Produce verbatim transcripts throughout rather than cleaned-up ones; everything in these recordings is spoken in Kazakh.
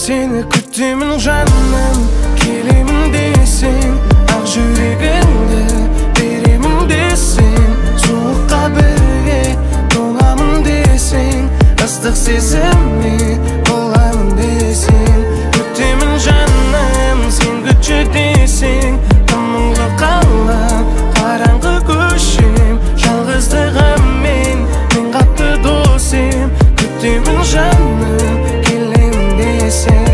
seni kütümün canım, kelimin desin, ak yüreğimde birimin desin, soğuk kabirge dolamın desin, ıslık sezimmi olamın desin. Kütümün canım, sen güçlü desin, tamamlı kalan karangı köşem, yalnızlığım men, men katlı dostum. Kütümün canım, kelim desin,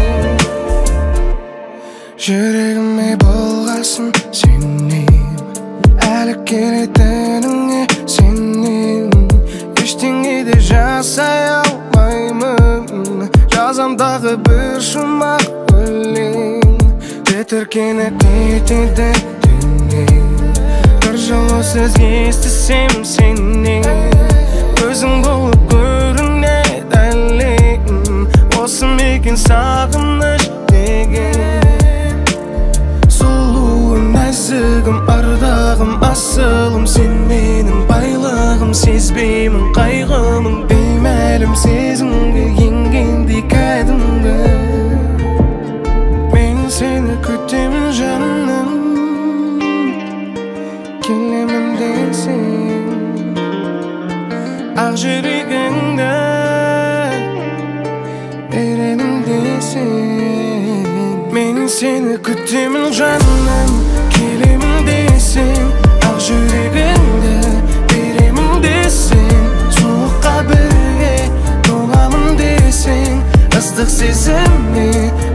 yüreğime bolgasın senin, әлі келетініңе сенен, ештеңе де жасай алмаймын. Жазам дағы бір жұмақ өлең, тітіркеніп кетеді түннен, бір жолы сөз естісем сенен, өзің болып көрінеді әлем, осы мекен сағыныш деген. Сұлуым, нәзігім, ардағым, асылым, сен менің байлығым, сезбеймін қайғымын, беймәлім сезімге енгендей кәдімгі. Мен сені күтемін жаным, келемін десең, ақ жүрегіңді беремін десең. Мен сені күтемін жаным, келемін десең, ақ жүрегіңді беремін десең, суыққа бірге толамын десең, ыстық сезімме